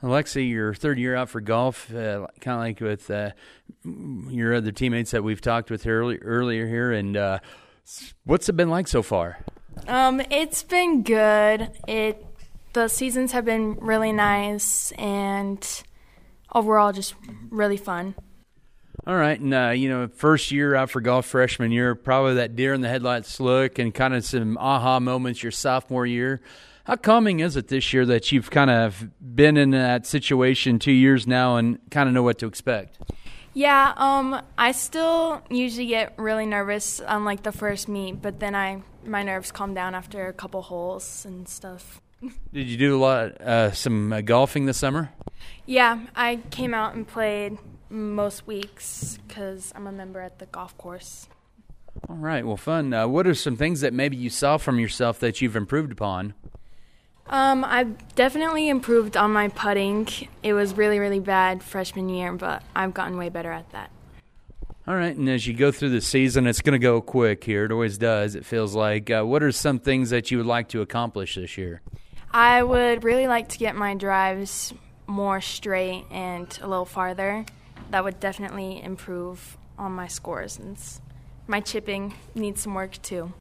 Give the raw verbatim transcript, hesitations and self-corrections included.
Alexi, your third year out for golf, uh, kind of like with uh, your other teammates that we've talked with early, earlier here, and uh, what's it been like so far? Um, it's been good. It the seasons have been really nice, and overall just really fun. All right, and uh, you know, first year out for golf, freshman year, probably that deer in the headlights look, and kind of some aha moments your sophomore year. How calming is it this year that you've kind of been in that situation two years now and kind of know what to expect? Yeah, um, I still usually get really nervous on like the first meet, but then I my nerves calm down after a couple holes and stuff. Did you do a lot, uh, some uh, golfing this summer? Yeah, I came out and played most weeks because I'm a member at the golf course. All right, well, fun. Uh, what are some things that maybe you saw from yourself that you've improved upon? Um, I've definitely improved on my putting. It was really, really bad freshman year, but I've gotten way better at that. All right, and as you go through the season, it's going to go quick here. It always does, it feels like. Uh, what are some things that you would like to accomplish this year? I would really like to get my drives more straight and a little farther. That would definitely improve on my scores, and my chipping needs some work too.